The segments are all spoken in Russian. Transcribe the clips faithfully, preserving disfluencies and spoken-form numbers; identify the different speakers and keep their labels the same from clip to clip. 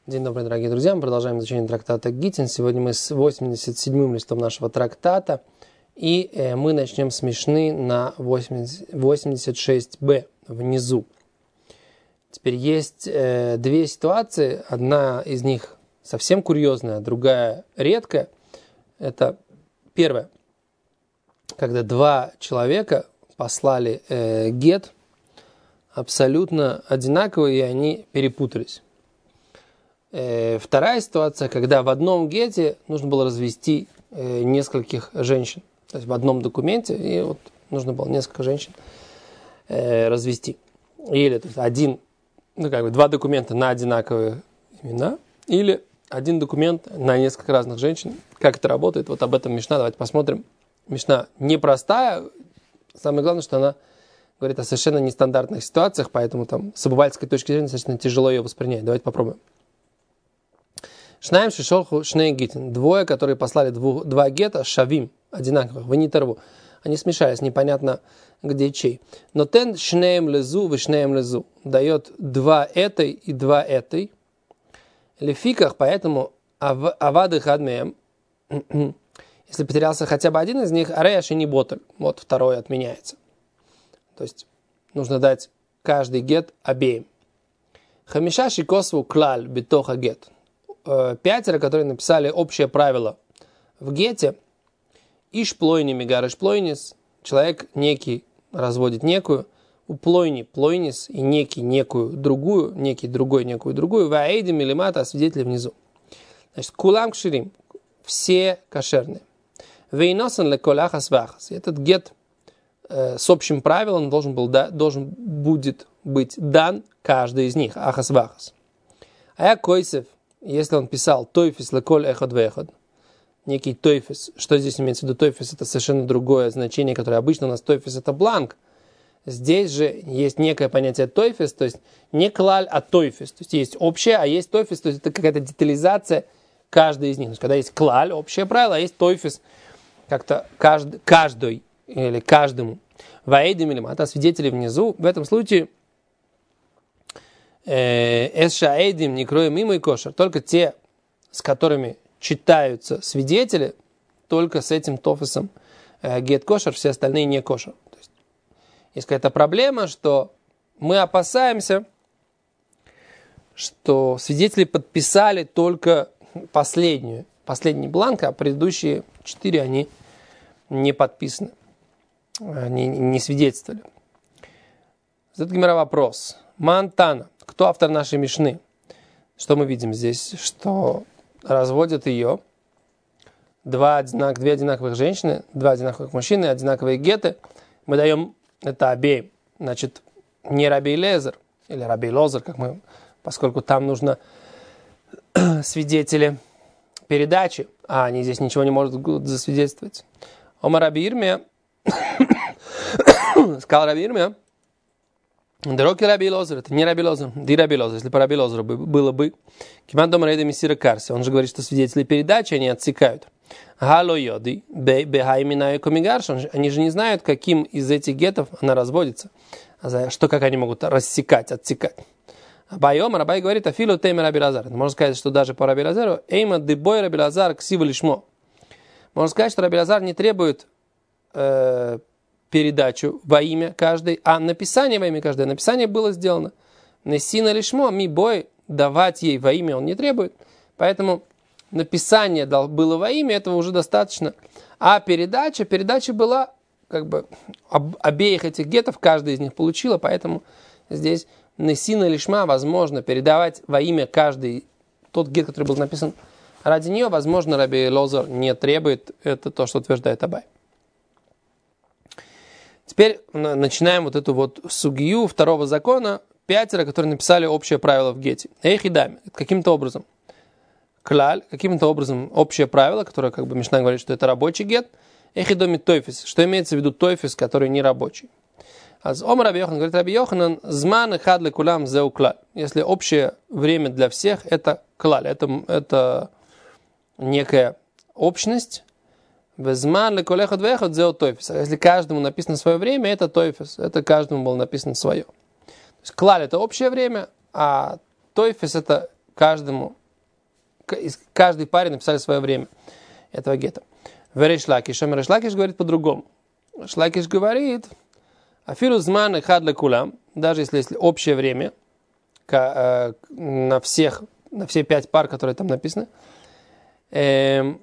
Speaker 1: День добрый, дорогие друзья. Мы продолжаем изучение трактата Гитин. Сегодня мы с восемьдесят седьмым листом нашего трактата. И э, мы начнем с Мишны на восемьдесят шесть бэ внизу. Теперь есть э, две ситуации. Одна из них совсем курьезная, другая редкая. Это первое. Когда два человека послали э, гет абсолютно одинаковые, и они перепутались. Вторая ситуация, когда в одном гете нужно было развести нескольких женщин. То есть в одном документе, и вот нужно было несколько женщин развести. Или то есть один, ну как бы два документа на одинаковые имена, или один документ на несколько разных женщин. Как это работает? Вот об этом Мишна. Давайте посмотрим. Мишна непростая. Самое главное, что она говорит о совершенно нестандартных ситуациях, поэтому там с обывательской точки зрения достаточно тяжело ее воспринять. Давайте попробуем. Шнаем шишолху шней гитин. Двое, которые послали двух, два гета, шавим, одинаковых, вы не торву. Они смешались, непонятно где чей. Но тен шнеем лезу, вы шнеем лезу. Дает два этой и два этой. Лефиках, поэтому авады хадмеем. Если потерялся хотя бы один из них, ареяши не боталь. Вот второй отменяется. То есть нужно дать каждый гет обеим. Хамиша шикосву клаль битоха гет. Пятеро, которые написали общее правило в гете. Иш плойни мигарыш плойнис. Человек некий разводит некую. У плойни плойнис и некий некую другую. Некий другой некую другую. Ваэйди милимата, свидетели внизу. Значит, кулам кширим. Все кошерные. Вейносан леколяхас вахас. Этот гет э, с общим правилом должен, был, да, должен будет быть дан каждый из них. Ахас вахас. А я койсев. Если он писал тойфис леколь эход веход, некий тойфис, что здесь имеется в виду тойфис, это совершенно другое значение, которое обычно у нас тойфис это бланк. Здесь же есть некое понятие тойфис, то есть не клаль, а тойфис. То есть есть общее, а есть тойфис, то есть это какая-то детализация каждой из них. То есть когда есть клаль, общее правило, а есть тойфис, как-то каждый, каждый или каждому. Ваэйдим или мата, свидетели внизу. В этом случае Эсшаэдим не кроем мимо и кошер. Только те, с которыми читаются свидетели, только с этим тофисом гет кошер, все остальные не кошер. То есть, есть какая-то проблема, что мы опасаемся, что свидетели подписали только последнюю, последний бланк, а предыдущие четыре они не подписаны, они не свидетельствовали. Задает Гемара вопрос. Мантана. Кто автор нашей Мишны? Что мы видим здесь? Что разводят ее два одинак, две одинаковых женщины, два одинаковых мужчины, одинаковые геты. Мы даем это обеим. Значит, не Раби Лезер или Раби Лозер, как мы, поскольку там нужно свидетели передачи, а они здесь ничего не могут засвидетельствовать. Ома Раби Ирмия, сказал Раби Ирмия, Дороки Раби Лозер, это не Раби Лозер, ди Раби Лозер, если по Раби Лозеру было бы. Киман дома рейда миссира карси, он же говорит, что свидетели передачи, они отсекают. Гало йоди, бехайминаю комигарш, они же не знают, каким из этих гетов она разводится. Что, как они могут рассекать, отсекать. Байома, Рабай говорит, афилу тейме Раби Лазар. Можно сказать, что даже по Раби Лазару, эйма дебой Раби Лазар ксива лишмо. Можно сказать, что Раби Лазар не требует э, передачу во имя каждой, а написание во имя каждой. Написание было сделано. Несина лишмо, ми бой, давать ей во имя он не требует. Поэтому написание было во имя, этого уже достаточно. А передача, передача была, как бы, об, обеих этих гетов, каждая из них получила, поэтому здесь несина лишма, возможно, передавать во имя каждый тот гет, который был написан ради нее, возможно, Раби Лозер не требует, это то, что утверждает Абай. Теперь начинаем вот эту вот сугию второго закона. Пятеро, которые написали общее правило в гете. Эйхидами. Каким-то образом. Клаль. Каким-то образом общее правило, которое, как бы Мишна говорит, что это рабочий гет. Эйхидоми тойфис. Что имеется в виду тойфис, который не рабочий. А Омар Раби Йоханан говорит, Раби Йоханан, зман и хадле кулам зеу клаль. Если общее время для всех, это клаль. Это, это некая общность. Безман ли колехот вехот зео тойфис. Если каждому написано свое время, это тойфис. Это каждому было написано свое. То есть клаль это общее время, а тойфис это каждому, каждой паре написали свое время этого гетто. Рейш Лакиш, а Рейш Лакиш говорит по-другому. Рейш Лакиш говорит, афилу зман эхад лекулам, даже если, если общее время на всех, на все пять пар, которые там написаны, эм,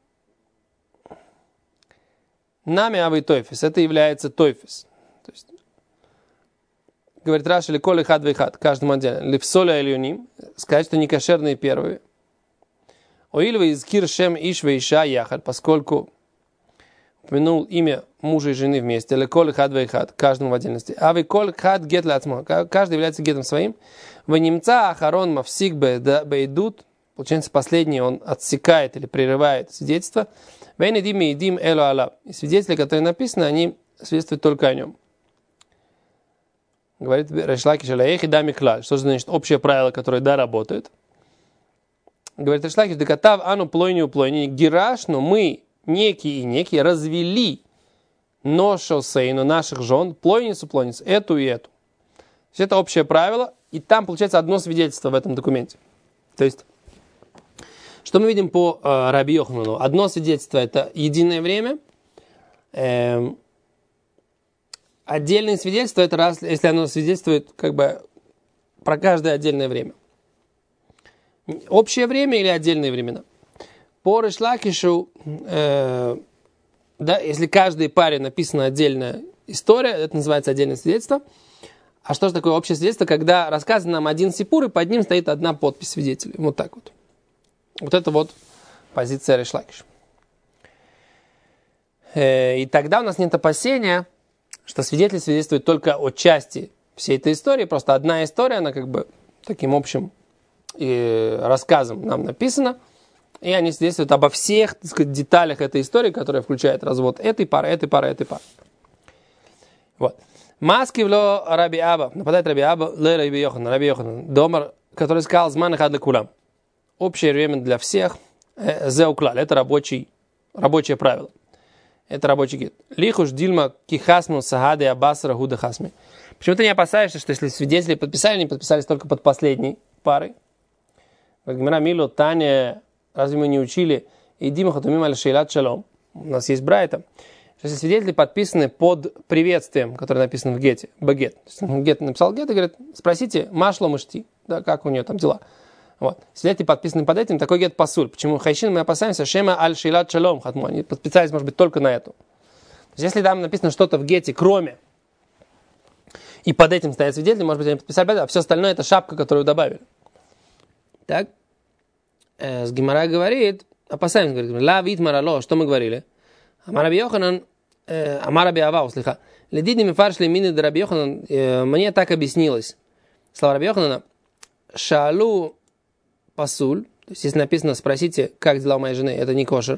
Speaker 1: нами авы тойфис, это является тойфис. То есть, говорит Раши, или коли хад вейхад, каждому отдельно. Лифсоля ильюним, сказать, что не кошерные первые. Оильва из кир шем иш вейша яхад, поскольку упомянул имя мужа и жены вместе. Или коли хад вейхад, каждому в отдельности. А вы коли хад гет ляцмо, каждый является гетом своим. В немца ахарон мавсик бейдут, получается последний, он отсекает или прерывает свидетельство. Вейн идим и идим элу алаб. И свидетели, которые написаны, они свидетельствуют только о нем. Говорит Рейш Лакиш, алейхи да миклаль. Что же значит общее правило, которое да работает? Говорит Рейш Лакиш, декатав ану плойни у плойни гираш, но мы, некие и некие, развели ношо сейну, наших жен, плойницу, плойницу, эту и эту. То есть это общее правило, и там получается одно свидетельство в этом документе. То есть, что мы видим по э, Раби Йоханану? Одно свидетельство это единое время, эм, отдельное свидетельство это раз, если оно свидетельствует как бы про каждое отдельное время. Общее время или отдельные времена. По Рейш Лакишу, э, да, если каждой паре написана отдельная история, это называется отдельное свидетельство. А что же такое общее свидетельство, когда рассказан нам один сипур, и под ним стоит одна подпись свидетелей. Вот так вот. Вот это вот позиция Рейш Лакиша. Э, и тогда у нас нет опасения, что свидетель свидетельствует только о части всей этой истории. Просто одна история, она как бы таким общим и рассказом нам написано, и они свидетельствуют обо всех, так сказать, деталях этой истории, которая включает развод этой пары, этой пары, этой пары. Вот. Маски вло Раби Аба, нападает Раби Аба, ле Раби Йохан, Раби Йохан, домар, который сказал зман эхад лекулам. Общее время для всех, зеуклаль, это рабочий, рабочее правило. Это рабочий гид. Лихуш дильма кихасму сагады абасра худа хасми. Почему ты не опасаешься, что если свидетели подписали, они подписались только под последней парой? Гмара Милу, Таня, разве мы не учили? Идим хатумим аль шейлат шалом. У нас есть брайта. Если свидетели подписаны под приветствием, которое написано в гете, багет. Гет написал гет и говорит, спросите, машло мышти, да, как у нее там дела. Вот. Свидетели подписаны под этим, такой гет пасуль. Почему? Хайшин мы опасаемся, шема аль шейлат шалом хатму. Они подписались, может быть, только на эту. То есть, если там написано что-то в гете, кроме, и под этим стоят свидетели, может быть, они подписали, а все остальное это шапка, которую добавили. Так, э, с Гемара говорит, опасаемся, говорит, ла вит марало, что мы говорили? Амар Раби Йоханан, Амар Раби Ава, услыха, ледидни мифаршли мины да Раби Йоханан, мне так объяснилось. Слова Раби Йоханана, шалу пасуль, то есть если написано, спросите, как дела у моей жены, это не кошер.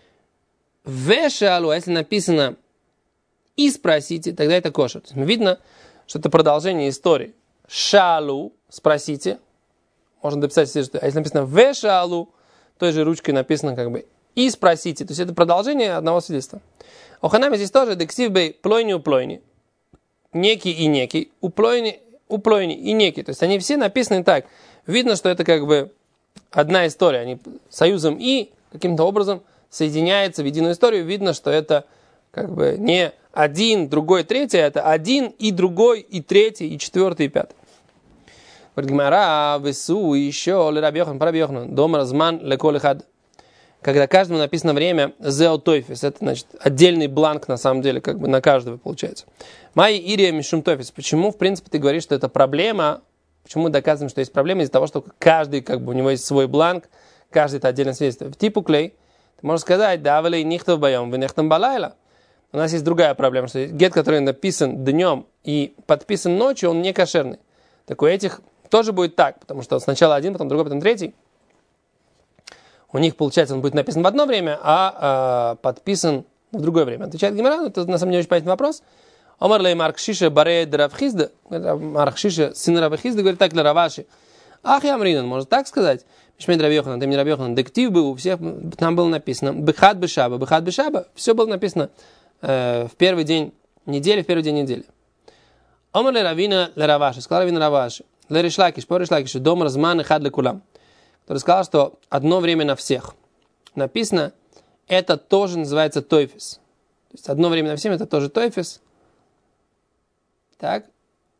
Speaker 1: Ве шалу, а если написано и спросите, тогда это кошер. То есть, видно, что это продолжение истории. Шалу, спросите. Можно дописать, что а если написано «ве шалу», той же ручкой написано как бы «и спросите». То есть это продолжение одного свидетельства. Оханами здесь тоже «дексив бей плойни уплойни». Некий и некий. Уплойни, уплойни и некий. То есть они все написаны так. Видно, что это как бы одна история. Они союзом «и» каким-то образом соединяются в единую историю. Видно, что это как бы не один, другой, третий. Это один и другой, и третий, и четвертый, и пятый. Говорит Гемара, весу еще ле Раби Йохан, Раби Йохан, дом разман лекол эхад. Когда каждому написано время зео тойфис, это значит отдельный бланк на самом деле, как бы на каждого получается. Май ирия мишум тойфис. Почему, в принципе, ты говоришь, что это проблема? Почему мы доказываем, что есть проблема? Из-за того, что каждый, как бы у него есть свой бланк, каждый это отдельное свидетельство. В типу клей, ты можешь сказать, да, валей нихтов боем, вы нехтам балайла. У нас есть другая проблема, что гет, который написан днем и подписан ночью, он не кошерный. Так у этих тоже будет так, потому что сначала один, потом другой, потом третий. У них, получается, он будет написан в одно время, а, а подписан в другое время. Отвечает Гемара, ну, это на самом деле очень понятный вопрос. Омар лей Маркшиша баре дравхизда, Маркшиша сын Равхизда, говорит так для Раваши. Ах, я Амринан, может так сказать? Мишмей Раби Йоханан, ты мне Раби Йоханан, дектив был, у всех там было написано, бехад бешаба, бехад бешаба, все было написано э, в первый день недели, в первый день недели. Омар лей Равина ле Раваши, сказал Равина Раваши. Лериш Лакиш, по Риш Лакишу, дом разман эхад лекулам. который сказал, что одно время на всех. Написано, это тоже называется тойфис. То есть одно время на всем это тоже тойфис. Так.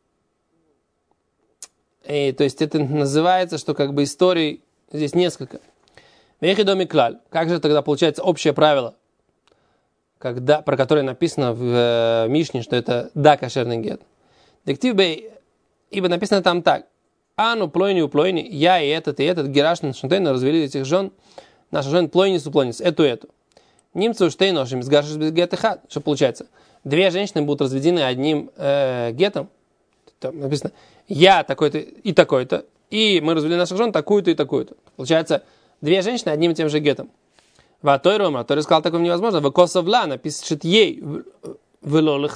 Speaker 1: И, то есть это называется, что как бы историй здесь несколько. Вехидоми клаль. Как же тогда получается общее правило, когда, про которое написано в э, Мишне, что это да, кошерный гет. Дектив бей, ибо написано там так. Ану плойни у плойни, я и этот, и этот, герашн шунтейн развели этих жен, наша жен плойнис у плойнис, эту, эту. Немцы уштейношим, сгашешь без гетыха. Что получается? Две женщины будут разведены одним э, гетом. Там написано, я такой-то и такой-то, и мы развели наших жен такую-то и такую-то. Получается, две женщины одним и тем же гетом. Ватой Рома, который сказал, такое невозможно. Вакосовла напишет ей велола,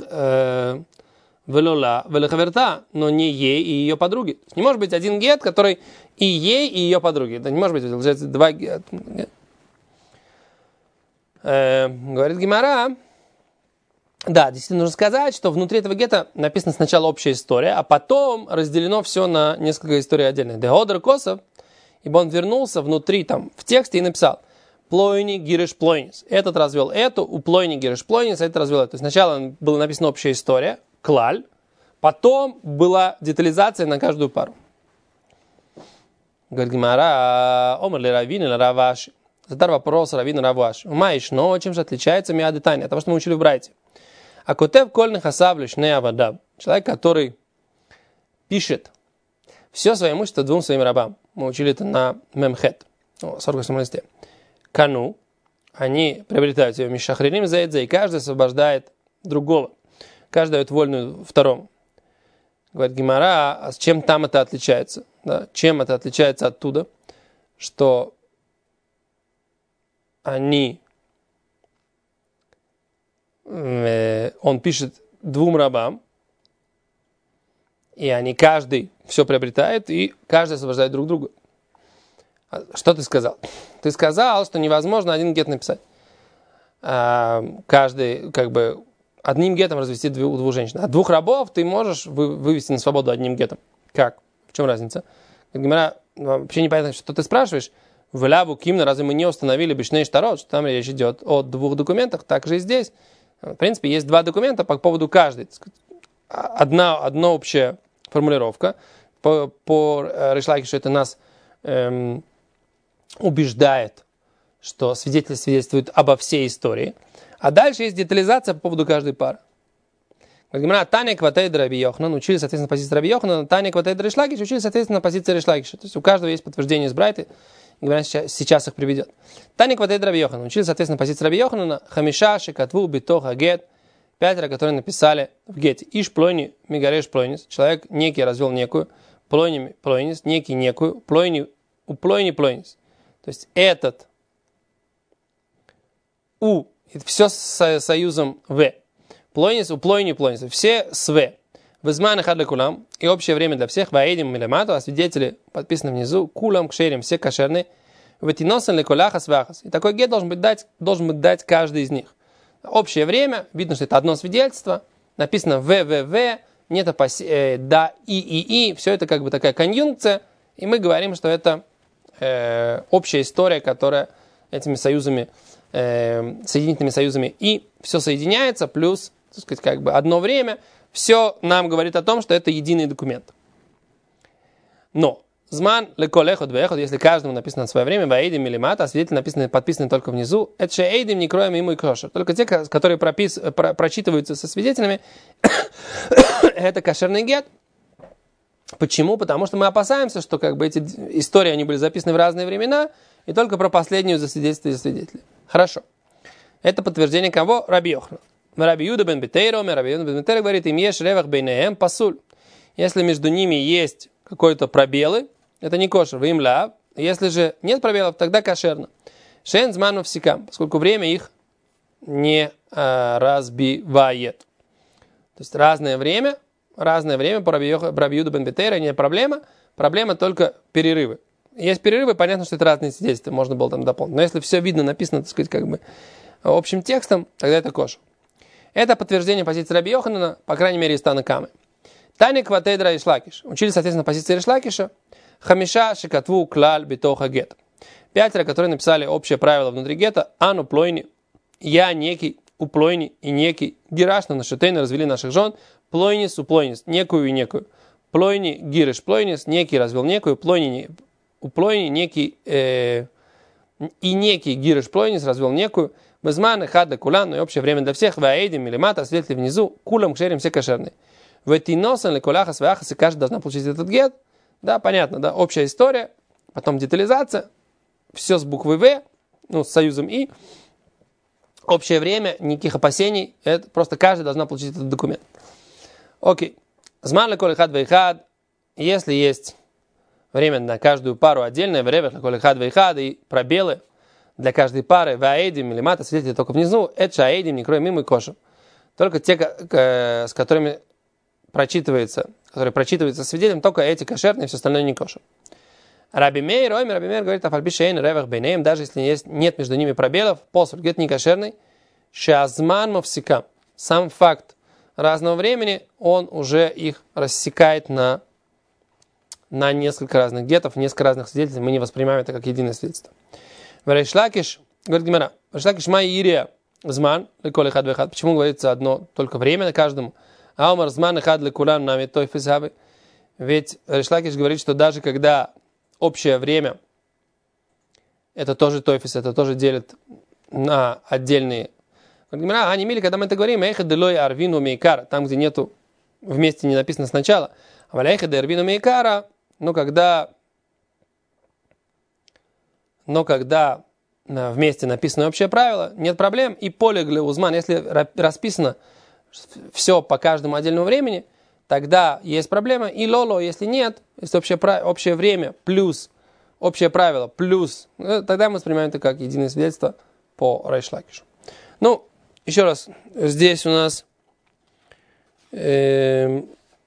Speaker 1: велохаверта, но не ей и ее подруге. Не может быть один гет, который и ей, и ее подруге. Это не может быть, получается, два гет. Э, говорит Гемара. Да, действительно нужно сказать, что внутри этого гетто написана сначала общая история, а потом разделено все на несколько историй отдельных. Деодр Косов, ибо он вернулся внутри, там, в тексте и написал Плойни гириш плойнис. Этот развел эту, у плойни гириш плойнис, этот развел эту. То есть сначала была написана общая история, клаль, потом была детализация на каждую пару. Говорит Гемара, омар ли раввин или раваши. Задар вопрос раввин раваши. Умаешь, но чем же отличается миадетания от того, что мы учили в Брайте? А котев кольных асавлиш не авадам. Человек, который пишет все свое имущество двум своим рабам. Мы учили это на Мемхет, сорок восьмом листе. Кану, они приобретают ее мишахририм заэдзе, и каждый освобождает другого. Каждый дает вольную второму. Говорит Гемара, а с чем там это отличается? Да? Чем это отличается оттуда, что они, э, он пишет двум рабам, и они каждый все приобретает, и каждый освобождает друг друга. Что ты сказал? Ты сказал, что невозможно один гет написать. А, каждый, как бы, одним гетом развести двух, двух женщин. А двух рабов ты можешь вы, вывести на свободу одним гетом. Как? В чем разница? Гемара, вообще непонятно, что ты спрашиваешь. В Ляву Кимна, разве мы не установили бишней штарот, что там речь идет о двух документах, так же и здесь. В принципе, есть два документа по поводу каждой. Одна, одна общая формулировка. По, по Ришлакишу это нас эм, убеждает, что свидетели свидетельствуют обо всей истории. А дальше есть детализация по поводу каждой пары. Таня Кватейд Раби Йоханан учили, соответственно, позиции Раби Йоханана, Таня Кватейд Ришлакиш учили, соответственно, позиции Ришлакиша. То есть у каждого есть подтверждение из Брайты. Гемара сейчас, сейчас их приведет. Таня Кватейд Раби Йоханан учили, соответственно, позиции Раби Йоханана, Хамиша, Шикатву, Битоха, Гет. Пятеро, которые написали в Гете. Иш плойни, мигареш плойнис. Человек некий развел некую. Плойни плойнис, некий некую. Плойни, у плойни плойнис. То есть этот у, это все с союзом в. Плойнис, у плойни плойнис. Все с в. Вызманы хадля кулам. И общее время для всех. Ваэдим милемату. А свидетели подписаны внизу. Кулам кшерим. Все кошерные. Ватиносен леколяхас вахас. И такой гет должен быть дать, должен быть дать каждый из них. Общее время, видно, что это одно свидетельство, написано в, в, в, нет опаси, э, да, и, и, и, все это как бы такая конъюнкция, и мы говорим, что это э, общая история, которая этими союзами, э, соединительными союзами, и все соединяется, плюс, так сказать, как бы одно время, все нам говорит о том, что это единый документ. Но Зман леколехот веехот, если каждому написано на свое время, ваэйдим или мата, а свидетели написаны, подписаны только внизу, это же эйдим не кроем ему и кошер. Только те, которые пропис, про, прочитываются со свидетелями, это кошерный гет. Почему? Потому что мы опасаемся, что как бы эти истории, они были записаны в разные времена, и только про последнюю засвидетельствовали свидетели. Хорошо. Это подтверждение кого? Раби Йоханан. Раби Юда бен Бетейро, Раби Юда бен Бетейро говорит, им ешь ревах бейнеем пасуль. Если между ними есть какой-то пробелы, это не кошер, вы им ляв. Если же нет пробелов, тогда кошерно. Шен зману всекам, поскольку время их не а, разбивает. То есть разное время, разное время по Раби Юда бен Бетейро не проблема, проблема только перерывы. Есть перерывы, понятно, что это разные свидетельства, можно было там дополнить. Но если все видно, написано, так сказать, как бы общим текстом, тогда это кошер. Это подтверждение позиции Раби Йоханана, по крайней мере, из Тана Камы. Таня Кватейдра Ришлакиш. Учили, соответственно, позиции Ришлакиша. Хамиша шикатву клаль битоха гет. Пятеро, которые написали общее правило внутри гетто. Ану плойни, я некий, у плойни и некий. Гирашна на шатейна развели наших жен. Плойнис у плойнис, некую и некую. Плойни гириш плойнис, некий развел некую. Плойни у плойни некий э, и некий гириш плойнис развел некую. Безман хадда кулан, но и общее время для всех. Ваэйдим или мата, свидетели внизу. Кулам кшерим все кошерные. В эти носан ли кулаха свяхас, и каждый должна получить этот гет. Да, понятно, да, общая история. Потом детализация. Все с буквой В, ну, с союзом И. Общее время, никаких опасений. Это просто каждый должна получить этот документ. Окей. Зман леколь хад вейхад. Если есть время на каждую пару отдельное, время леколь хад вейхад и пробелы для каждой пары, ваэдим или мата, свидетели только внизу, это шаэдим, не кроем мимо и кошу. Только те, с которыми прочитывается, которые прочитываются свидетелем, только эти кошерные, все остальное не кошер. Раби Мейр, Омер, Раби Мейр говорит, афальбишейн ревах бейнеем, даже если есть, нет между ними пробелов, посуд, гет не кошерный, шазман мовсикам. Сам факт разного времени, он уже их рассекает на, на несколько разных гетов, несколько разных свидетельств, мы не воспринимаем это как единое свидетельство. Варейшлакиш, говорит Гемара, Варейшлакиш май ирия зман, леколь хад вехад. Почему говорится одно только время на каждому? Аумар зман и хад лекулам нами той физавы. Ведь Варейшлакиш говорит, что даже когда общее время, это тоже тойфис, это тоже делит на отдельные. А не мили, когда мы это говорим, эйхад делой арвину мейкара, там, где нету, вместе не написано сначала, а валяйхад арвину мейкара, но когда, но когда вместе написано общее правило, нет проблем, и поле узман, если расписано все по каждому отдельному времени, тогда есть проблема. И лоло, если нет, если общее, общее время плюс общее правило плюс, тогда мы воспринимаем это как единое свидетельство по Рейш-Лакишу. Ну, еще раз, здесь у нас э,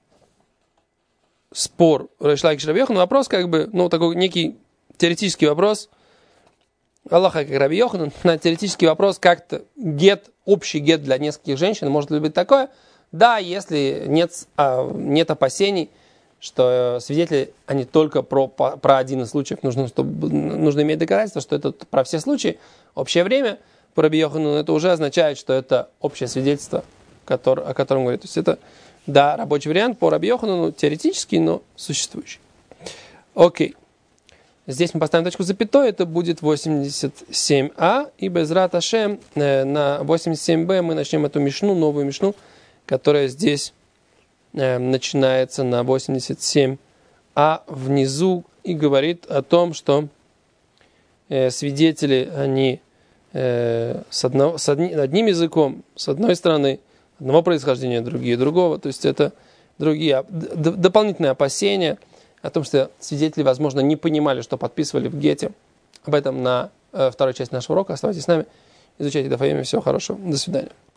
Speaker 1: спор Рейш-Лакиш Раби Йохан, вопрос как бы, ну, такой некий теоретический вопрос. Аллаха как Раби Йохан, на теоретический вопрос, как-то гет, общий гет для нескольких женщин, может ли быть такое? Да, если нет, нет опасений, что свидетели, они только про, про один из случаев, нужно, чтобы, нужно иметь доказательство, что это про все случаи, общее время, по Раби Йохану, это уже означает, что это общее свидетельство, который, о котором говорит. То есть это, да, рабочий вариант по Раби Йохану, ну, теоретический, но существующий. Окей. Здесь мы поставим точку запятой, это будет восемьдесят семь а, и Безрат Ашем э, на восемьдесят семь бэ мы начнем эту мишну, новую мишну, которая здесь э, начинается на восемьдесят семь а внизу и говорит о том, что э, свидетели, они э, с, одно, с одни, одним языком, с одной стороны, одного происхождения, другие другого, то есть это другие д- дополнительные опасения о том, что свидетели, возможно, не понимали, что подписывали в гете. Об этом на э, второй части нашего урока. Оставайтесь с нами, изучайте Дафаим. Всего хорошего. До свидания.